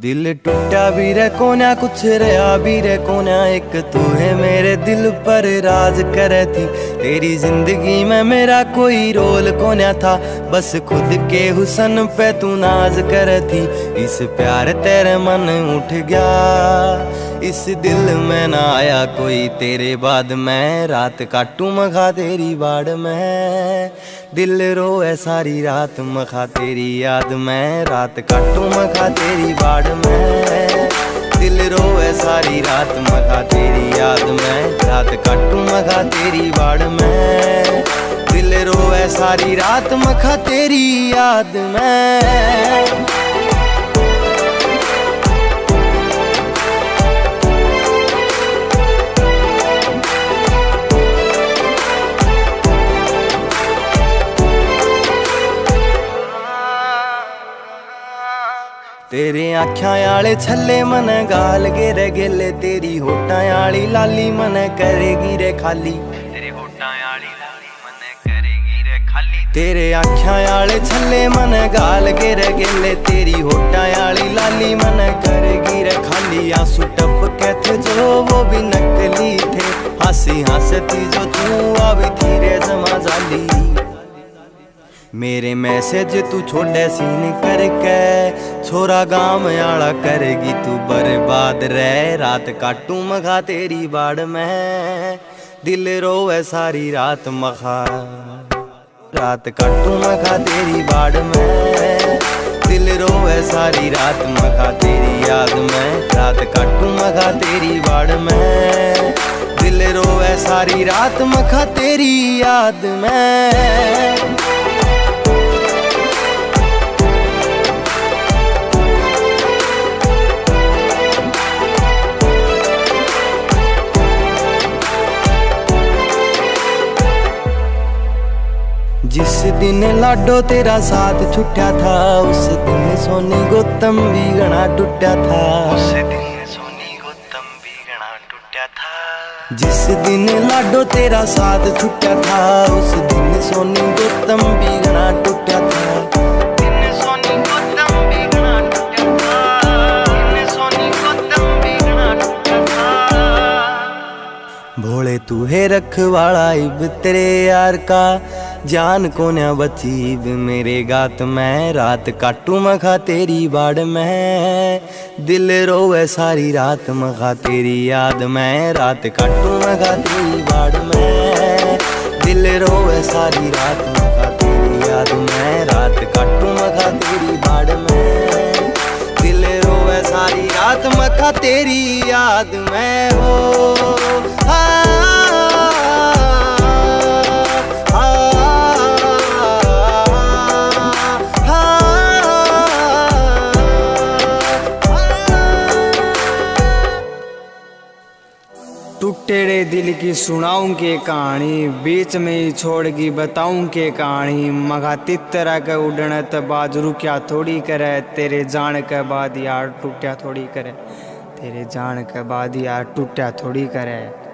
दिल टूटा भी रे कोन्या कुछ रहा भी रे कोन्या, एक तू है मेरे दिल पर राज करे थी। तेरी जिंदगी में मेरा कोई रोल कोन्या था, बस खुद के हुस्न पे तू नाज करे थी। इस प्यार तेरे मन उठ गया, इस दिल में ना आया कोई तेरे बाद। मैं रात काटू मखा तेरी बाड़ में, दिल रोए सारी रात मखा तेरी याद में। रात काटू मखा तेरी बाड़ में, दिल रोए सारी रात मखा तेरी याद में। रात काटू मखा तेरी बाड़ में, दिल रोए सारी रात मखा तेरी याद में। तेरे आँखां आले छल्ले मन गाल गेरे गेले, तेरी होठां आली लाली मन करेगी रे खाली। तेरे होठां आली लाली मन करेगी रे खाली। तेरे आँखां आले छल्ले मन गाल गेरे गेले, तेरी होठां आली लाली मन करेगी रे खाली। आंसू टपके थे जो वो भी नकली थे, हंसी हंसती जो तू अभी थी रे जमा जाली। मेरे मैसेज तू छोड़े सीन करके, छोरा गाँव आला करेगी तू बर्बाद रह। रात काटू मखा तेरी बाड़ में, दिल रोए सारी रात मखा। रात काटू मखा तेरी बाड़ में, दिल रोए सारी रात मखा तेरी याद में। रात काटू मखा तेरी बाड़ में, दिल रोए सारी रात मखा तेरी याद में। जिस दिन लाडो तेरा साथ छुट्या था, उस दिन सोनी गौतम भी घना टूटा था। उस दिन सोनी गौतम भी घना टूटा था। जिस दिन लाडो तेरा साथ छुट्या था, उस दिन सोनी गौतम भी घना टूटा था। दिन सोनी गौतम भी घना टूटा था। दिन सोनी गौतम भी घना टूटा था। भोले तू है रखवाला इब तेरे यार का, जान कोन्या बची इब मेरे गात में। रात काटू मखा तेरी बाड़ में, दिल रोए सारी रात मखा तेरी याद में। रात काटू मखा तेरी बाड़ में, दिल रोए सारी रात मखा तेरी याद में। रात काटू मखा तेरी बाड़ में, दिल रोए सारी रात मखा तेरी याद में। हो टूटे दिल की सुनाऊं के कहानी, बीच में ही छोड़गी बताऊं के कहानी। मगा तितरा के उड़ने त बाद रुकिया थोड़ी करे, तेरे जान के बाद यार टूटा थोड़ी करे। तेरे जान के बाद यार टूटा थोड़ी करे।